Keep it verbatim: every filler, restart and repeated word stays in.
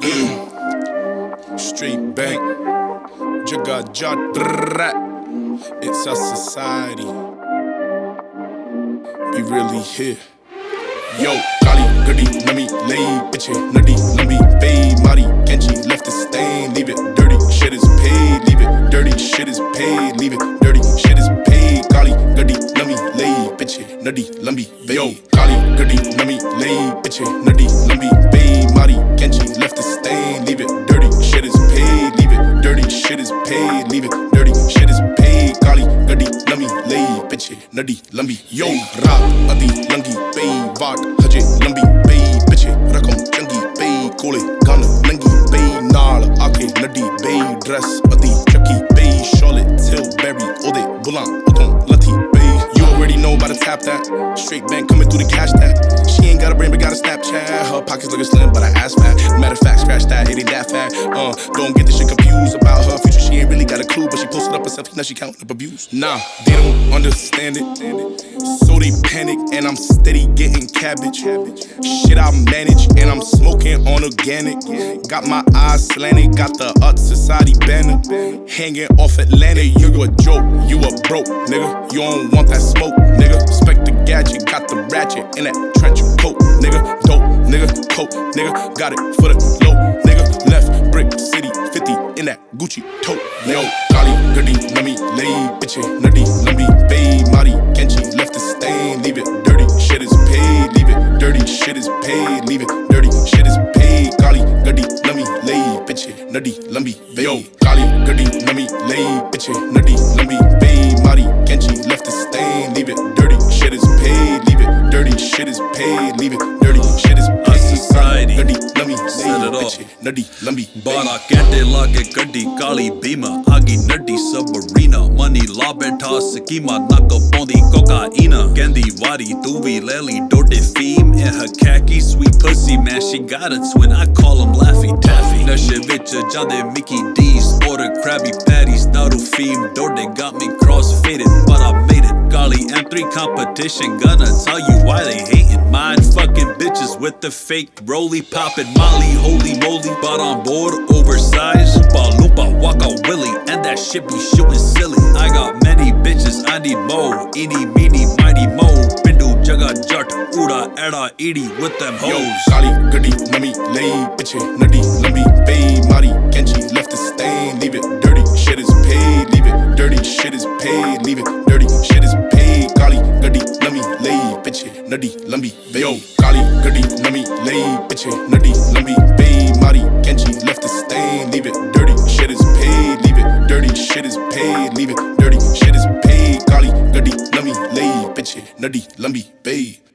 Street bank, Jaga Jat, it's our society. We really here. Yo, Kali, Gadi, Nami, Lay, Bitche, Nadi, Lambi, Bay, Mari, Kenchi, left the stain, leave it dirty, shit is paid, leave it dirty, shit is paid, leave it dirty, shit is paid. Kali, Gadi, Nami, Lay, Bitche, Nadi, Lambi, Bay. Yo, Kali, Gadi, Nami, Lay, Bitche, Nadi, Lambi, Bay, Mari, Kenchi, left the stain, leave it dirty, shit is paid, leave it dirty, shit is paid, leave it dirty, shit is paid. Kali, Gadi, Nami, Lay, Bitche, Nadi, Lambi. Yo, Raat, Adi, Langi, Bay, Vaat, Haje, Lambi, Bay, Bitche, Rakam, Changi, Bay, Kole, Gun, Nangi, Bay, Naal, Aake, Nadi, Bay, Dress, Adi, Chucky, Bay, Charlotte, Tilbury, Ode, Bulan, Oton, Lati, Bay. You already know about to tap that. Straight bank coming through the cash that. She ain't got a brain but got a Snapchat. Her pockets looking slim but her ass fat. Matter of fact, scratch that, it ain't that fat. Uh, don't get this shit confused about her future. She ain't really got a clue, but she posted up herself. Now she counting up abuse. Nah, they don't understand it, so they panic. And I'm steady getting cabbage. Shit I manage, and I'm smoking on organic. Got my eyes slanted, got the Ut Society banner hanging off Atlanta. You a joke, you a broke nigga. You don't want that smoke, nigga. Respect the gadget, got the ratchet in that trench coat, nigga. Dope, nigga, coat, nigga. Got it for the low, nigga. Left brick city, fifty in that Gucci tote. Yo, Kali, Gadi, Nami, Lay, Bitche, Nadi, Lambi, Bay, Mari, Kenchi, left the stain, leave it dirty, shit is paid, leave it dirty, shit is paid, leave it dirty, shit is paid. Kali, Gadi, Nami, Lay, Bitche, Nadi, Lambi, Bay. Yo, Kali, Gadi, Nami, Lay, Bitche, Nadi, Lambi, Bay, Mari, Kenchi, left the stain, leave it dirty, shit is paid, leave it dirty, shit is paid, leave it dirty, shit is paid. Society, Gadi, Nami, set it Lay, off. Bitche, Nadi, Lambi, बारह कहते लागे गड्डी काली बीमा आगी Naddi Sabrina money ला बैठा schema नक पौंदी cocaina कहंदी वारी तू भी ले ली डोडे फीम in her khaki sweet pussy man she got a twin I call him Laffy Taffy नशे विच जांदे Mickey D's order Krabby Patties दारू फीम डोडे got me cross-faded but I made it Kali M three competition gonna tell you why they hating mind fucking bitches with the fake roly poppin' Molly holy moly but on board oversized Oompa Loompa Waka Willy and that shit be shooting silly I got many bitches I need more Eeny meeny mighty mo Bindu Jaga Jat Uda Eda Edie with them hoes. Yo, Kali, Gadi, Nami, Lay, Bitche, Nadi, Lambi, Bay, Mari, Kenchi, left the stain, leave it dirty, shit is paid, leave it dirty, shit is paid, leave it dirty, shit is paid. Kali, Gadi, Nami, Lay, Bitche, Nadi, Lambi, Bay. Yo, Kali, Gadi, Nami, Lay, Bitche, Nadi, Lambi, Bay, Mari, Kenchi, left the stain, leave it dirty, shit is paid, leave it dirty, shit is paid, leave it dirty, shit is paid. Kali, Gadi, Nami, Lay, Bitche, Nadi, Lambi, Bay.